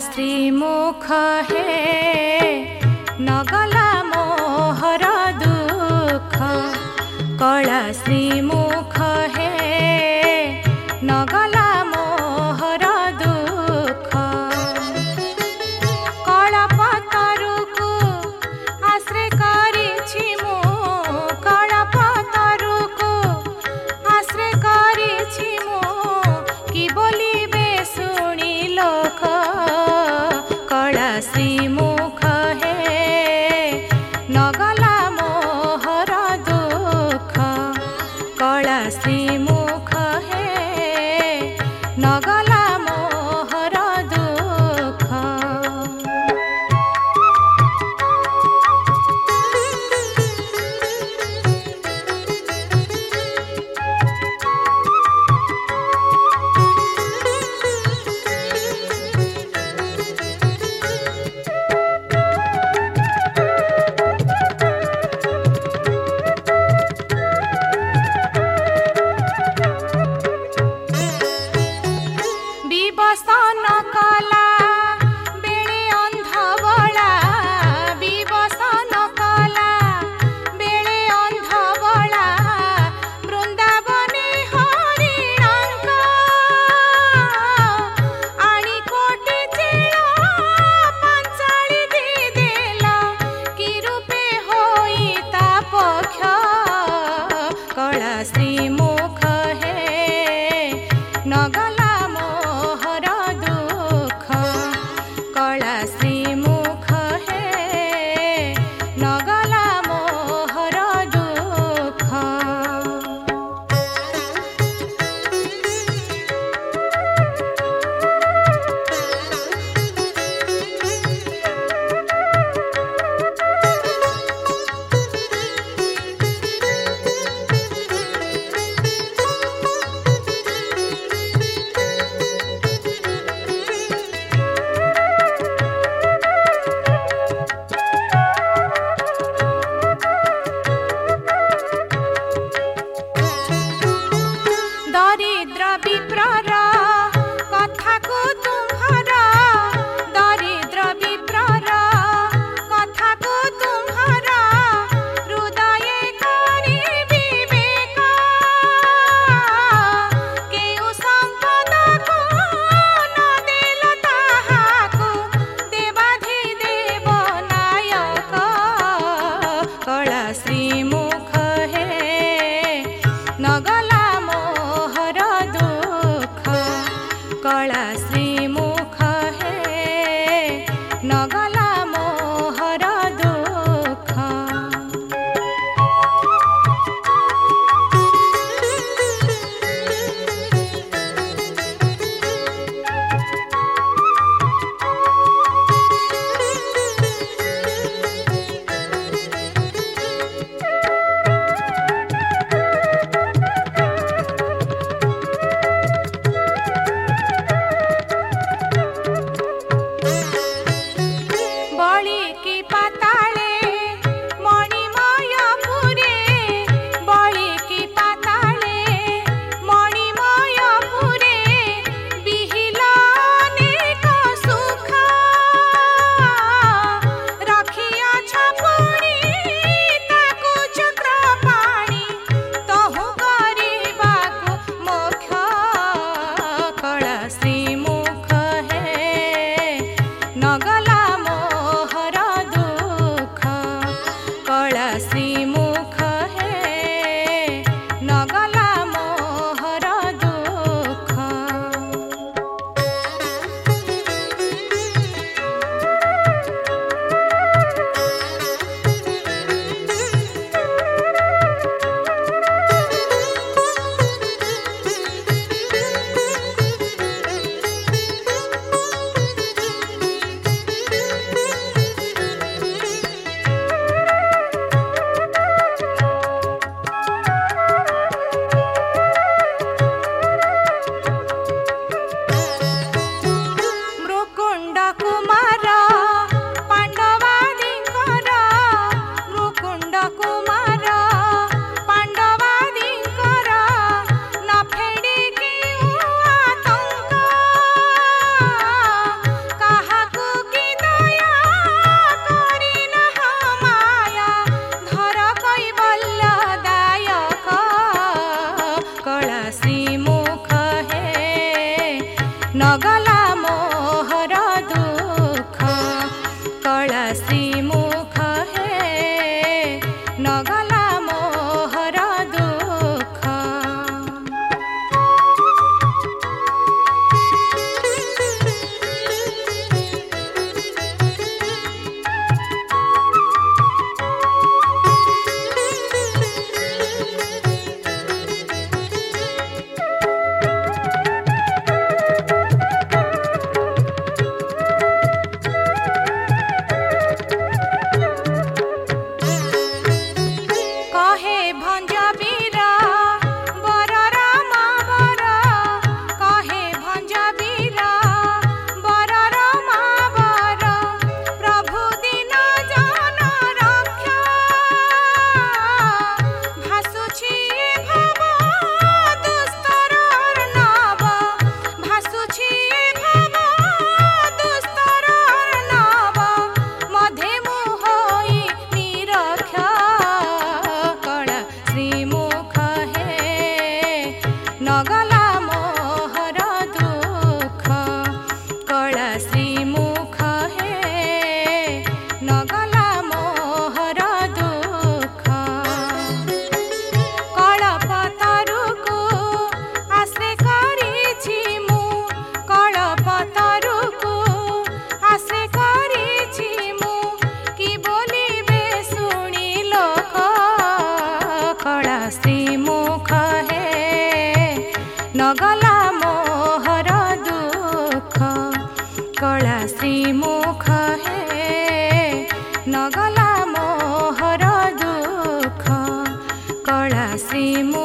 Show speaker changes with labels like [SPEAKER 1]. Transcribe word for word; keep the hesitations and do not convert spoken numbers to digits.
[SPEAKER 1] श्रीमुख हे नगला मोहर दुख कला श्रीमुख हे नगला मोहर दुख कलापतरुकु आश्रय करिछि मु कलापतरुकु आश्रय करिछि मु कि बोलिबे शुणी लोक कला श्रीमुख हे नगला मोहर दुख कला श्रीमुख हे नगला मोहर दुख। विवसन कला बेले अंधबला विवसन कला बेले अंधबला वृंदावने हरिणांक आनी कोटि चेळ पांचाळी दी देला कि रूपे होई ता पक्ष कला श्रीमुख हे नगला मोहर दुख कला श्रीमुख हे नगला मोहर दुख। दरिद्र विप्रर कथाकु तुम्हार दरिद्र विप्रर कथाकु तुम्हार हृदय करि विवेक केउ संपदकु न देल ताहाकु देवाधिदेव नायक कला श्रीमुख हे नगला मोहर दुख। श्रीमुख हे नगला मोहर दुख कला श्रीमुख हे नगला मोहर दुख कला श्रीमुख